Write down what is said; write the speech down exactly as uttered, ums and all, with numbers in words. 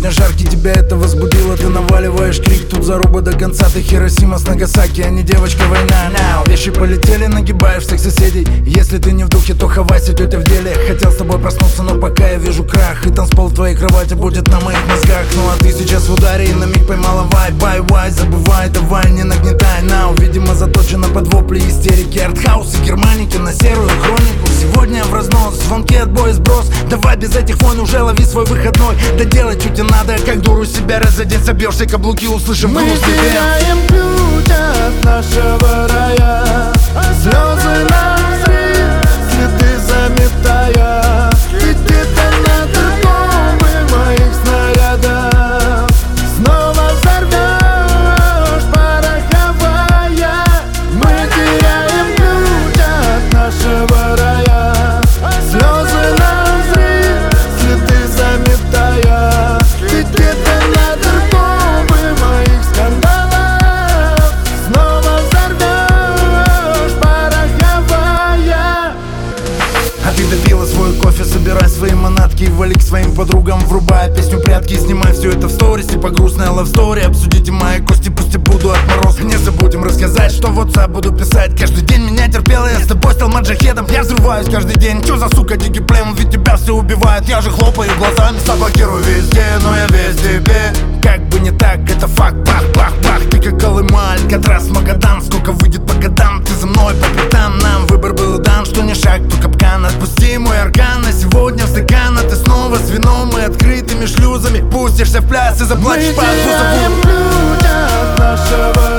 сегодня жаркий, тебя это возбудило. Ты наваливаешь крик, тут заруба до конца. Ты Хиросима с Нагасаки, а не девочка война. Now. Вещи полетели, нагибаешь всех соседей. Если ты не в духе, то хавайся, тетя в деле. Хотел с тобой проснуться, но пока я вижу крах. И танцпол в твоей кровати будет на моих мозгах. Ну а ты сейчас в ударе и на миг поймала вайб. Бай-вай, забывай, давай, не нагнетай. Now, видимо, заточена под вопли истерики. Артхаус и германики на серую хронику. Сегодня в разнос, звонки, отбой, сброс. Давай без этих войн уже лови свой выходной. Да делай, что тебе надо, как дуру себя разодеть. Собьешься каблуки, услышим мы грустный дым. теряем ключ от нашего рая. Слезы на взрыв, следы заметая. Ведь детонаторы моих снарядов. Снова взорвешь пороховая. Мы теряем ключ от нашего рая. Слезы на взрыв, следы заметая. Ведь детонатор бомбы моих скандалов. Снова взорвешь пороховая. А ты допила свой кофе, собирай свои манатки и вали к своим подругам, врубая песню прятки. И снимай все это в сторис, типа грустная лавстори. Обсудите мои кости, пусть и буду отмороз. Не забудем рассказать, что в WhatsApp буду писать. Каждый день меня терпела, я с тобой стал маджахедом. Я взрываюсь каждый день, чё за сука дикий плем? Ведь тебя все убивает, я же хлопаю глазами. Заблокирую везде, но я весь тебе. Как бы не так, это факт, бах-бах-бах. Ты как Колыма, Алькатрас, Магадан. Сколько выйдет по годам, ты за мной по пятам. Нам выбор был дан, что не шаг, то капкан. Отпусти мой орган, на сегодня в стакан. А ты снова с вином и открытыми шлюзами пустишься в пляс и заплачешь по Мы теряем ключ от нашего